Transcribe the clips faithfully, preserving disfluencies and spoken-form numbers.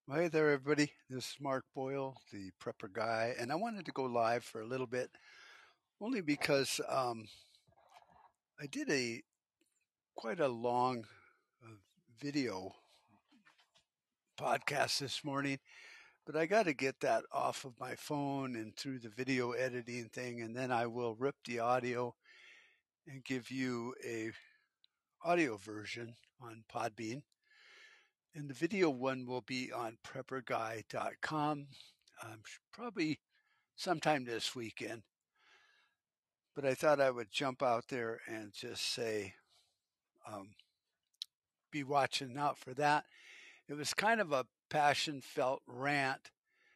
Hey there, everybody. This is Mark Boyle, the prepper guy, and I wanted to go live for a little bit only because um, I did a quite a long uh, video podcast this morning, but I got to get that off of my phone and through the video editing thing, and then I will rip the audio and give you a audio version on Podbean, and the video one will be on prepper guy dot com. Um, probably sometime this weekend. But I thought I would jump out there and just say, um, be watching out for that. It was kind of a passion felt rant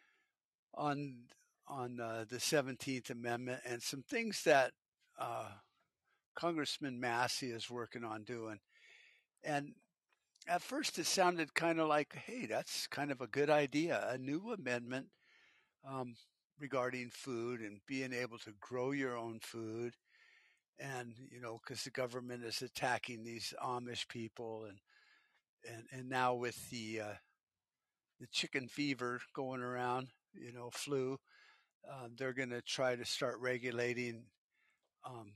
on on uh, the seventeenth Amendment and some things that uh, Congressman Massey is working on doing. And at first, it sounded kind of like, hey, that's kind of a good idea, a new amendment um, regarding food and being able to grow your own food and you know because the government is attacking these Amish people and and and now with the uh, the chicken fever going around, you know, flu, uh, they're going to try to start regulating um,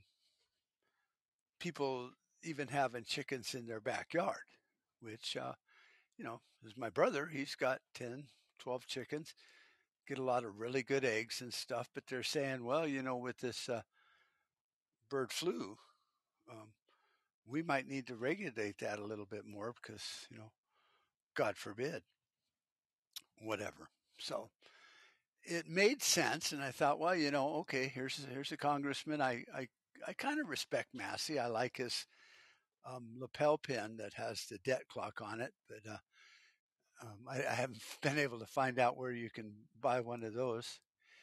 people even having chickens in their backyard, which uh, you know is my brother. He's got ten, twelve chickens, get a lot of really good eggs and stuff. But they're saying, well, you know, with this uh, bird flu, um, we might need to regulate that a little bit more because you know God forbid, whatever. So it made sense, and I thought, well, you know, okay, here's here's a congressman. I I, I kind of respect Massey. I like his um, lapel pin that has the debt clock on it, but uh, um, I, I haven't been able to find out where you can buy one of those.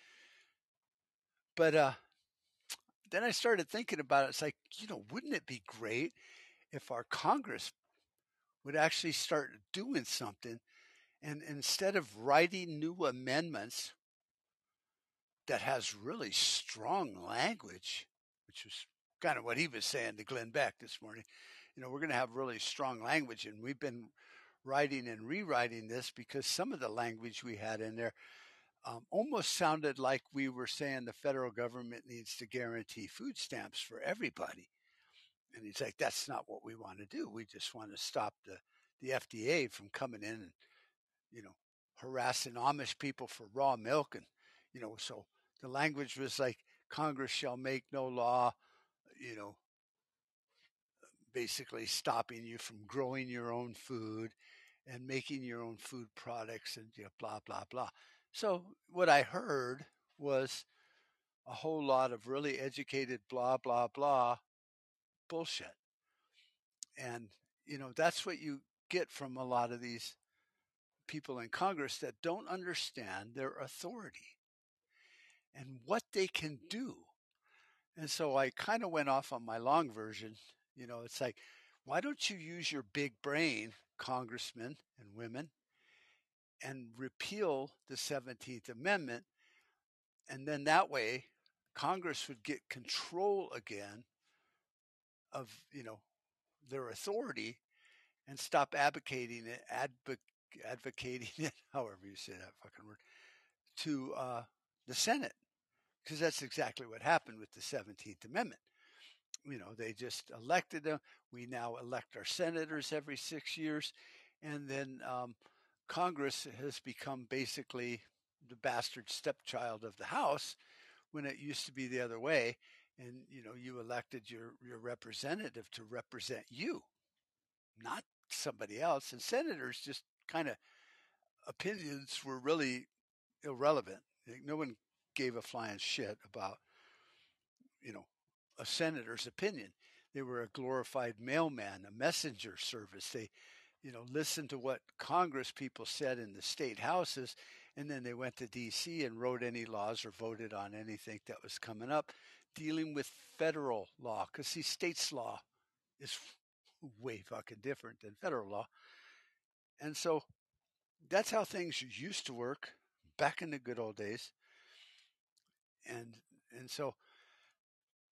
But uh, then I started thinking about it. It's like, you know, wouldn't it be great if our Congress would actually start doing something, and instead of writing new amendments that has really strong language, which was kind of what he was saying to Glenn Beck this morning. You know, we're going to have really strong language, and we've been writing and rewriting this because some of the language we had in there um, almost sounded like we were saying the federal government needs to guarantee food stamps for everybody. And he's like, that's not what we want to do. We just want to stop the, the F D A from coming in and you know, harassing Amish people for raw milk. And, you know, so the language was like, Congress shall make no law, you know, basically stopping you from growing your own food and making your own food products and you know, blah, blah, blah. So what I heard was a whole lot of really educated blah, blah, blah bullshit. And, you know, that's what you get from a lot of these people in Congress that don't understand their authority and what they can do. And so I kind of went off on my long version. You know, it's like, why don't you use your big brain, congressmen and women, and repeal the seventeenth Amendment? And then that way, Congress would get control again of, you know, their authority and stop advocating it, advoc- advocating it, however you say that fucking word, to uh, the Senate. Because that's exactly what happened with the seventeenth Amendment. You know, they just elected them. We now elect our senators every six years. And then um, Congress has become basically the bastard stepchild of the House when it used to be the other way. And, you know, you elected your, your representative to represent you, not somebody else. And senators just kind of opinions were really irrelevant. Like, no one gave a flying shit about you know, a senator's opinion. They were a glorified mailman, a messenger service. They, you know, listened to what Congress people said in the state houses, and then they went to D C and wrote any laws or voted on anything that was coming up dealing with federal law. Because, see, state's law is way fucking different than federal law. And so that's how things used to work back in the good old days. And, and so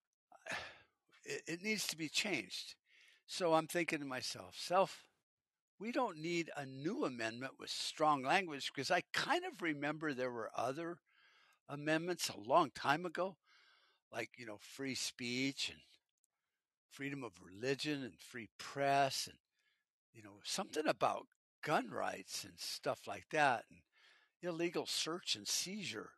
it, it needs to be changed. So I'm thinking to myself, self, we don't need a new amendment with strong language because I kind of remember there were other amendments a long time ago, like, you know, free speech and freedom of religion and free press and, you know, something about gun rights and stuff like that and illegal search and seizure.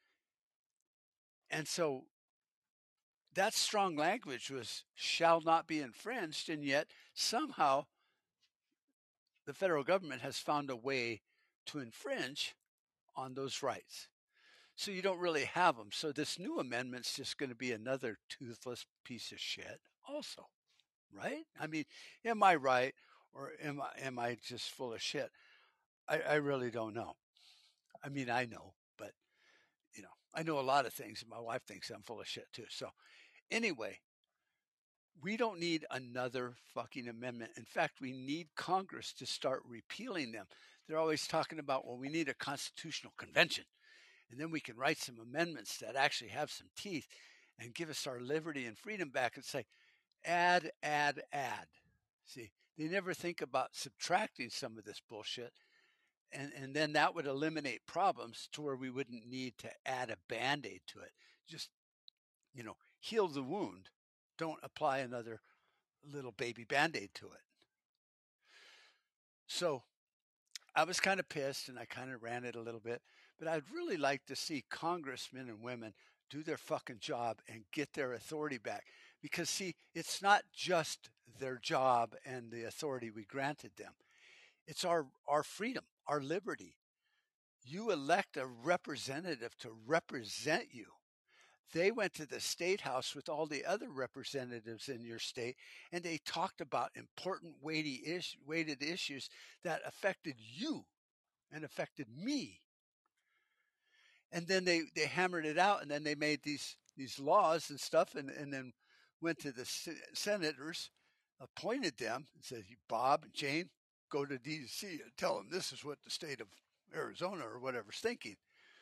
And so that strong language was shall not be infringed. And yet somehow the federal government has found a way to infringe on those rights. So you don't really have them. So this new amendment's just going to be another toothless piece of shit also, right? I mean, am I right or am I, am I just full of shit? I, I really don't know. I mean, I know, but you know, I know a lot of things and my wife thinks I'm full of shit too. So anyway, we don't need another fucking amendment. In fact, we need Congress to start repealing them. They're always talking about, well, we need a constitutional convention. And then we can write some amendments that actually have some teeth and give us our liberty and freedom back and say, add, add, add. See, they never think about subtracting some of this bullshit. And, and then that would eliminate problems to where we wouldn't need to add a Band-Aid to it. Just, you know, heal the wound. Don't apply another little baby Band-Aid to it. So I was kind of pissed and I kind of ran it a little bit, but I'd really like to see congressmen and women do their fucking job and get their authority back. Because, see, it's not just their job and the authority we granted them. It's our, our freedom, our liberty. You elect a representative to represent you. They went to the state house with all the other representatives in your state, and they talked about important weighty is, weighted issues that affected you and affected me. And then they, they hammered it out, and then they made these these laws and stuff, and, and then went to the senators, appointed them, and said, Bob and Jane, go to D C and tell them this is what the state of Arizona or whatever's thinking.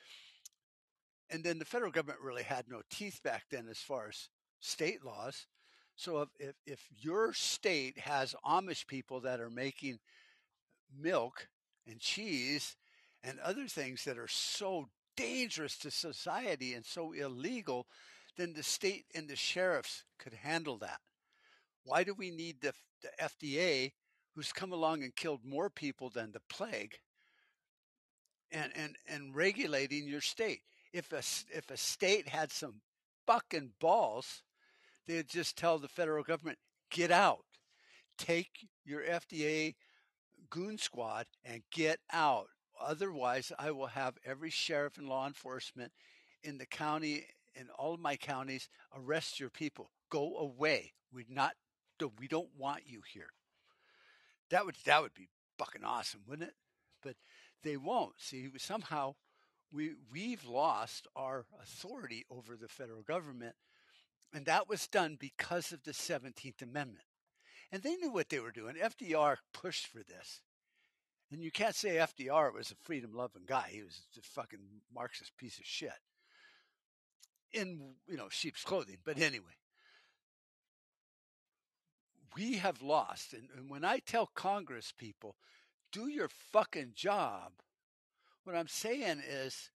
And then the federal government really had no teeth back then as far as state laws. So if, if, if your state has Amish people that are making milk and cheese and other things that are so dangerous to society and so illegal, then the state and the sheriffs could handle that. Why do we need the, the F D A, who's come along and killed more people than the plague, and, and, and regulating your state? If a, if a state had some fucking balls, they'd just tell the federal government, get out. Take your F D A goon squad and get out. Otherwise, I will have every sheriff and law enforcement in the county, in all of my counties, arrest your people. Go away. We not we don't want you here. That would that would be fucking awesome, wouldn't it? But they won't. See, somehow we we've lost our authority over the federal government, and that was done because of the seventeenth Amendment. And they knew what they were doing. F D R pushed for this. And you can't say F D R was a freedom-loving guy. He was a fucking Marxist piece of shit in, you know, sheep's clothing. But anyway, we have lost. And, and when I tell Congress people, do your fucking job, what I'm saying is,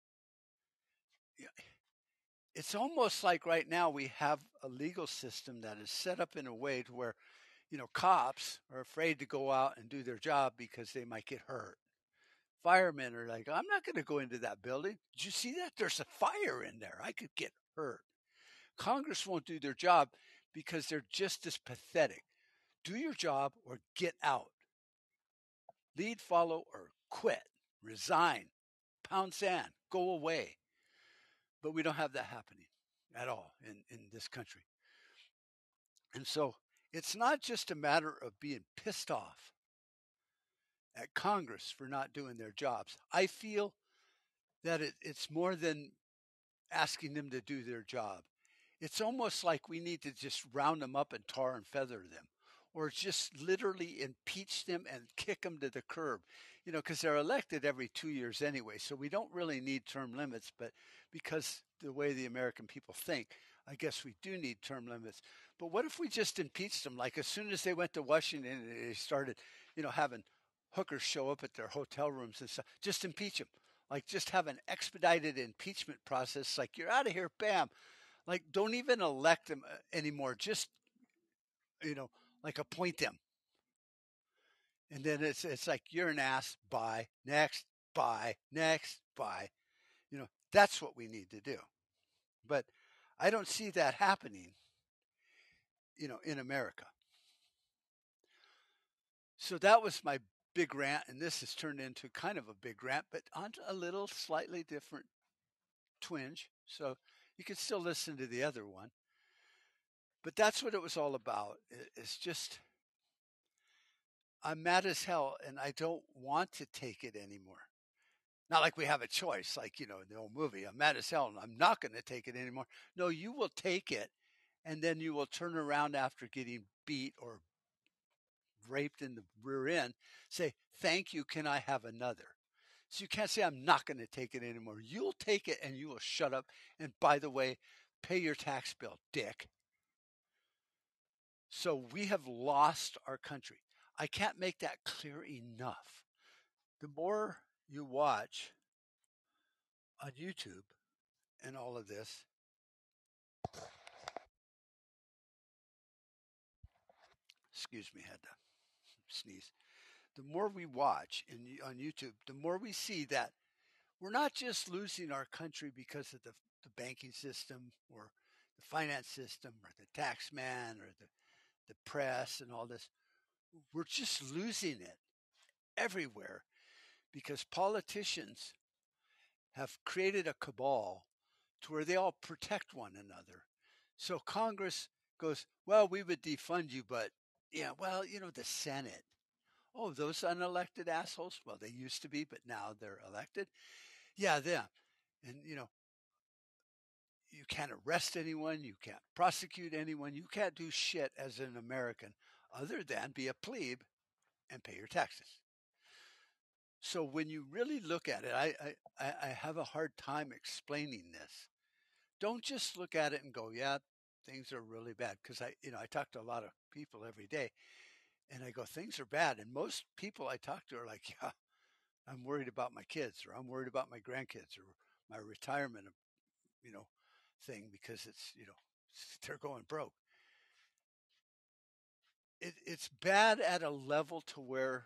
it's almost like right now we have a legal system that is set up in a way to where, you know, cops are afraid to go out and do their job because they might get hurt. Firemen are like, I'm not going to go into that building. Did you see that? There's a fire in there. I could get hurt. Congress won't do their job because they're just as pathetic. Do your job or get out. Lead, follow, or quit. Resign. Pound sand. Go away. But we don't have that happening at all in, in this country. And so it's not just a matter of being pissed off at Congress for not doing their jobs. I feel that it, it's more than asking them to do their job. It's almost like we need to just round them up and tar and feather them, or just literally impeach them and kick them to the curb, you know, because they're elected every two years anyway. So we don't really need term limits, but because the way the American people think, I guess we do need term limits. But what if we just impeached them? Like as soon as they went to Washington and they started, you know, having hookers show up at their hotel rooms and stuff. Just impeach them. Like, just have an expedited impeachment process. Like, you're out of here, bam. Like, don't even elect them uh, anymore. Just, you know, like appoint them. And then it's it's like you're an ass. Bye. Next. Bye. Next. Bye. You know, that's what we need to do. But I don't see that happening, you know, in America. So that was my big rant, and this has turned into kind of a big rant, but on a little slightly different twinge. So you can still listen to the other one. But that's what it was all about. It's just, I'm mad as hell, and I don't want to take it anymore. Not like we have a choice, like, you know, in the old movie, I'm mad as hell and I'm not going to take it anymore. No, you will take it, and then you will turn around after getting beat or raped in the rear end, say, thank you, can I have another? So you can't say, I'm not going to take it anymore. You'll take it and you will shut up. And by the way, pay your tax bill, dick. So we have lost our country. I can't make that clear enough. The more you watch on YouTube and all of this, excuse me, had to sneeze. The more we watch in, on YouTube, the more we see that we're not just losing our country because of the, the banking system or the finance system or the tax man or the, the press and all this. We're just losing it everywhere because politicians have created a cabal to where they all protect one another. So Congress goes, well, we would defund you, but yeah, well, you know, the Senate. Oh, those unelected assholes? Well, they used to be, but now they're elected. Yeah, them. And, you know, you can't arrest anyone. You can't prosecute anyone. You can't do shit as an American other than be a plebe and pay your taxes. So when you really look at it, I, I, I have a hard time explaining this. Don't just look at it and go, yeah, things are really bad. Because I, you know, I talk to a lot of people every day, and I go, things are bad. And most people I talk to are like, yeah, I'm worried about my kids, or I'm worried about my grandkids, or my retirement, you know, thing because it's, you know, they're going broke. It, it's bad at a level to where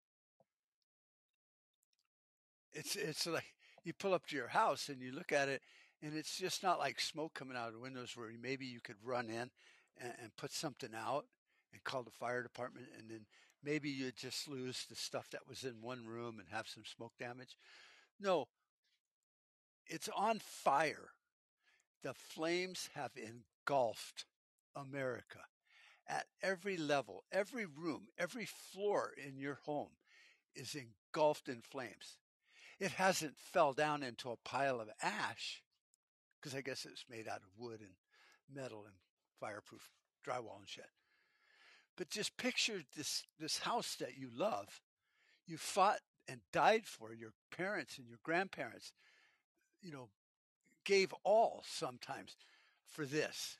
it's it's like you pull up to your house and you look at it, and it's just not like smoke coming out of the windows where maybe you could run in and, and put something out and call the fire department, and then maybe you just lose the stuff that was in one room and have some smoke damage. No, it's on fire. The flames have engulfed America at every level, every room, every floor in your home is engulfed in flames. It hasn't fell down into a pile of ash because I guess it's made out of wood and metal and fireproof drywall and shit. But just picture this this house that you love, you fought and died for, your parents and your grandparents, you know, gave all sometimes for this.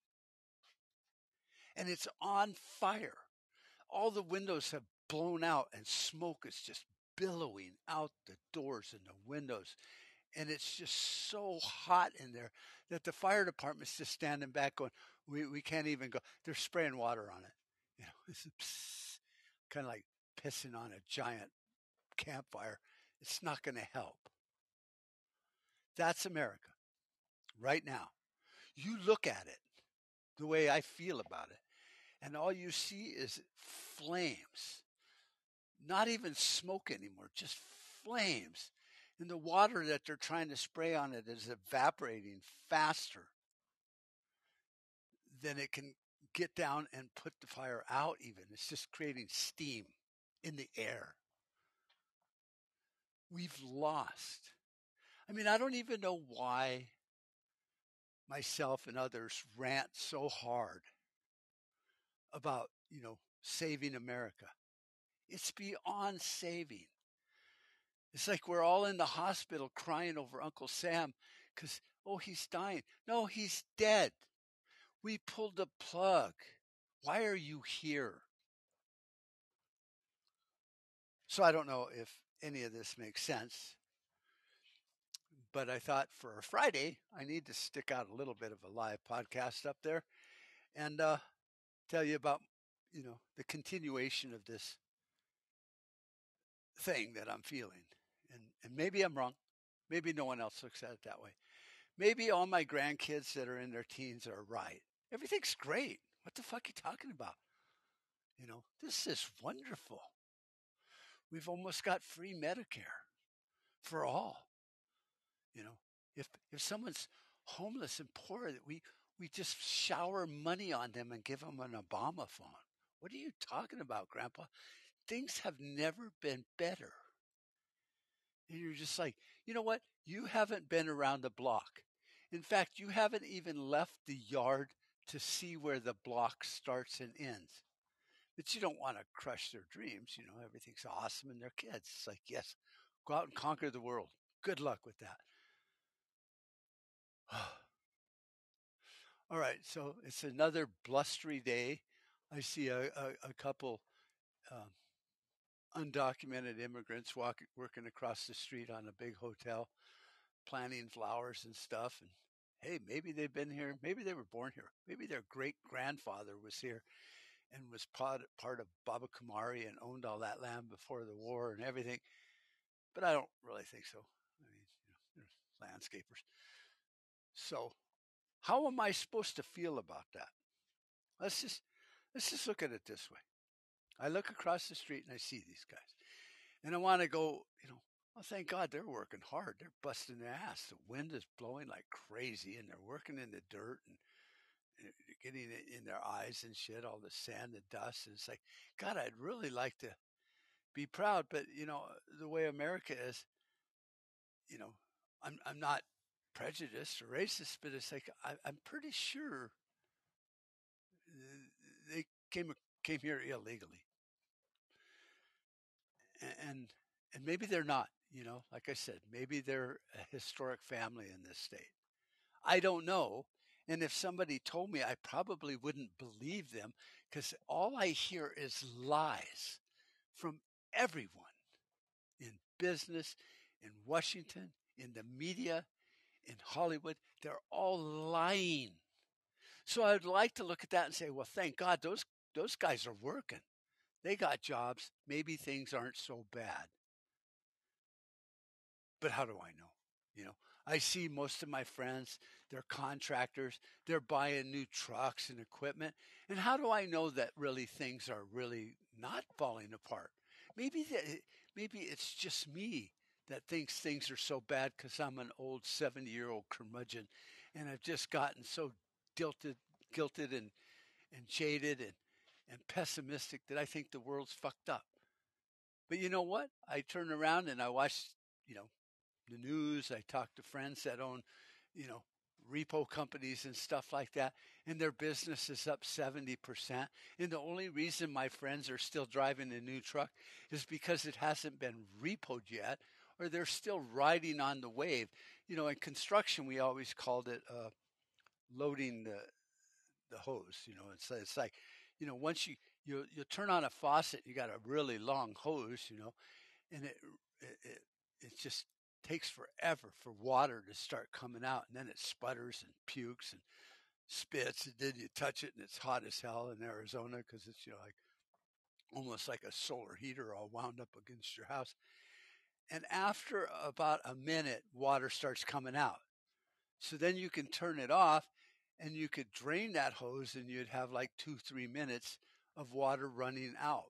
And it's on fire. All the windows have blown out and smoke is just billowing out the doors and the windows. And it's just so hot in there that the fire department's just standing back going, we, we can't even go. They're spraying water on it. You know, it's kind of like pissing on a giant campfire. It's not going to help. That's America right now. You look at it the way I feel about it, and all you see is flames. Not even smoke anymore, just flames. And the water that they're trying to spray on it is evaporating faster than it can get down and put the fire out even. It's just creating steam in the air. We've lost. I mean, I don't even know why myself and others rant so hard about, you know, saving America. It's beyond saving. It's like we're all in the hospital crying over Uncle Sam because, oh, he's dying. No, he's dead. We pulled the plug. Why are you here? So I don't know if any of this makes sense, but I thought for a Friday, I need to stick out a little bit of a live podcast up there and uh, tell you about, you know, the continuation of this thing that I'm feeling. And, and maybe I'm wrong. Maybe no one else looks at it that way. Maybe all my grandkids that are in their teens are right. Everything's great. What the fuck are you talking about? You know, this is wonderful. We've almost got free Medicare for all. You know, if if someone's homeless and poor, that we we just shower money on them and give them an Obama phone. What are you talking about, Grandpa? Things have never been better. And you're just like, you know what? You haven't been around the block. In fact, you haven't even left the yard to see where the block starts and ends. But you don't want to crush their dreams. You know, everything's awesome and they're kids. It's like, yes, go out and conquer the world. Good luck with that. All right, so it's another blustery day. I see a, a, a couple um, undocumented immigrants walking, working across the street on a big hotel, planting flowers and stuff. And hey, maybe they've been here. Maybe they were born here. Maybe their great grandfather was here and was part, part of Baba Kumari and owned all that land before the war and everything. But I don't really think so. I mean, you know, they're landscapers. So, how am I supposed to feel about that? Let's just let's just look at it this way. I look across the street and I see these guys, and I want to go, you know, well, thank God they're working hard. They're busting their ass. The wind is blowing like crazy, and they're working in the dirt and, and getting it in their eyes and shit, all the sand and dust. And it's like, God, I'd really like to be proud, but you know, the way America is, you know, I'm I'm not prejudiced or racist, but it's like I, I'm pretty sure they came came here illegally, and and maybe they're not. You know, like I said, maybe they're a historic family in this state. I don't know. And if somebody told me, I probably wouldn't believe them because all I hear is lies from everyone in business, in Washington, in the media, in Hollywood. They're all lying. So I'd like to look at that and say, well, thank God those those guys are working. They got jobs. Maybe things aren't so bad. But how do I know? You know, I see most of my friends, they're contractors, they're buying new trucks and equipment. And how do I know that really things are really not falling apart? Maybe that, maybe it's just me that thinks things are so bad because I'm an old seventy year old curmudgeon and I've just gotten so guilted, guilted and, and jaded and, and pessimistic that I think the world's fucked up. But you know what? I turn around and I watch, you know, the news. I talk to friends that own, you know, repo companies and stuff like that, and their business is up seventy percent. And the only reason my friends are still driving a new truck is because it hasn't been repoed yet, or they're still riding on the wave. You know, in construction, we always called it uh, loading the the hose. You know, it's it's like, you know, once you you you turn on a faucet, you got a really long hose. You know, and it it, it, it just takes forever for water to start coming out, and then it sputters and pukes and spits, and then you touch it and it's hot as hell in Arizona because it's, you know, like almost like a solar heater all wound up against your house. And after about a minute, water starts coming out. So then you can turn it off and you could drain that hose and you'd have like two three minutes of water running out.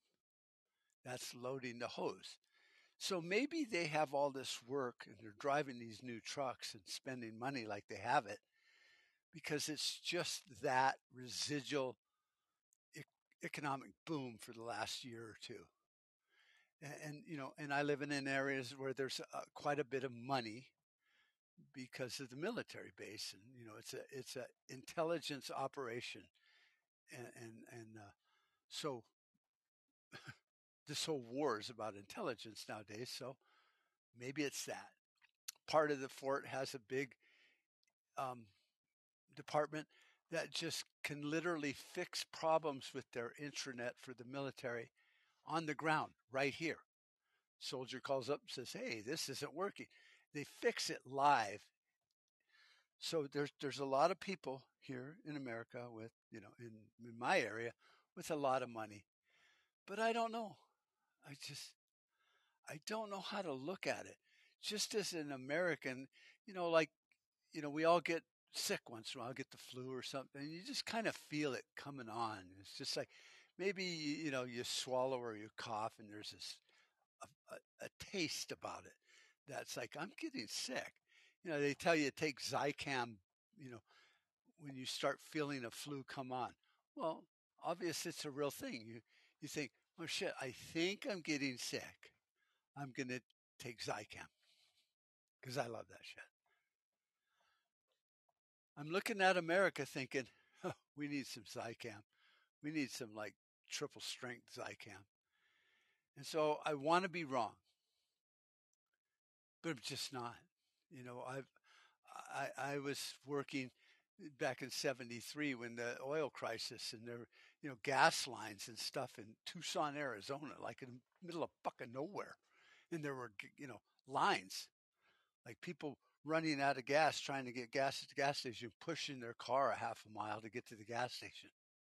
That's loading the hose. So maybe they have all this work and they're driving these new trucks and spending money like they have it because it's just that residual e- economic boom for the last year or two. And, and you know, and I live in, in areas where there's uh, quite a bit of money because of the military base, and you know, it's a it's a intelligence operation, and and, and uh, so this whole war is about intelligence nowadays. So maybe it's that part of the fort has a big um, department that just can literally fix problems with their intranet for the military on the ground right here. soldier calls up and says, "Hey, this isn't working." They fix it live. So there's there's a lot of people here in America with, you know, in, in my area with a lot of money. But I don't know. I just I don't know how to look at it. Just as an American, you know, like, you know, we all get sick once in a while, get the flu or something. And you just kind of feel it coming on. It's just like maybe, you know, you swallow or you cough and there's this a, a, a taste about it that's like, I'm getting sick. You know, they tell you to take Zicam, you know, when you start feeling a flu come on. Well, obviously it's a real thing. You you think, oh shit, I think I'm getting sick. I'm gonna take Zicam because I love that shit. I'm looking at America thinking, oh, we need some Zicam. We need some like triple strength Zicam. And so I want to be wrong, but I'm just not. You know, I've I, I was working back in seventy-three when the oil crisis and there, you know, gas lines and stuff in Tucson, Arizona, like in the middle of fucking nowhere. And there were, you know, lines, like people running out of gas, trying to get gas at the gas station, pushing their car a half a mile to get to the gas station.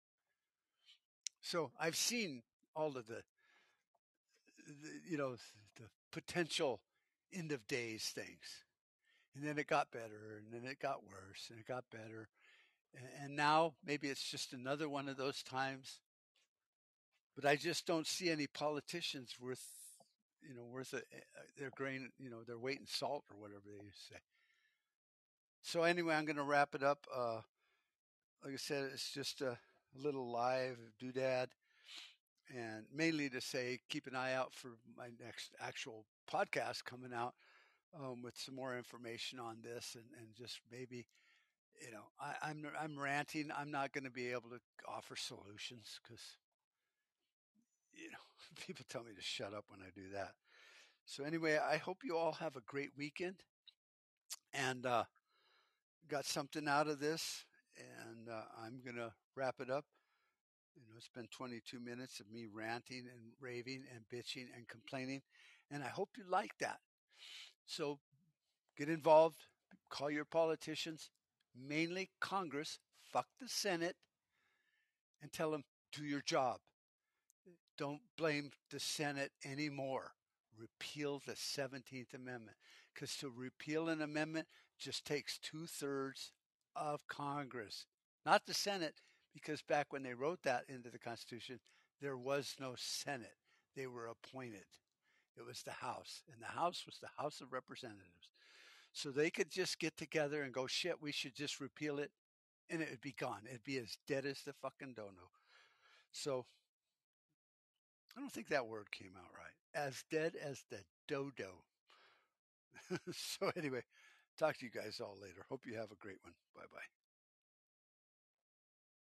So I've seen all of the, the you know, the potential end of days things. And then it got better, and then it got worse, and it got better. And now maybe it's just another one of those times. But I just don't see any politicians worth, you know, worth a, their grain, you know, their weight in salt or whatever they used to say. So anyway, I'm going to wrap it up. Uh, like I said, it's just a, a little live doodad, and mainly to say keep an eye out for my next actual podcast coming out um, with some more information on this, and, and just maybe, you know, I, I'm I'm ranting. I'm not going to be able to offer solutions because, you know, people tell me to shut up when I do that. So anyway, I hope you all have a great weekend and uh, got something out of this. And uh, I'm going to wrap it up. You know, it's been twenty-two minutes of me ranting and raving and bitching and complaining. And I hope you like that. So get involved, call your politicians, mainly Congress, fuck the Senate, and tell them, do your job. Don't blame the Senate anymore. Repeal the seventeenth Amendment. Because to repeal an amendment just takes two thirds of Congress, not the Senate, because back when they wrote that into the Constitution, there was no Senate. They were appointed. It was the House, and the House was the House of Representatives. So they could just get together and go, shit, we should just repeal it, and it would be gone. It'd be as dead as the fucking dono. So I don't think that word came out right. As dead as the dodo. So anyway, talk to you guys all later. Hope you have a great one. Bye bye.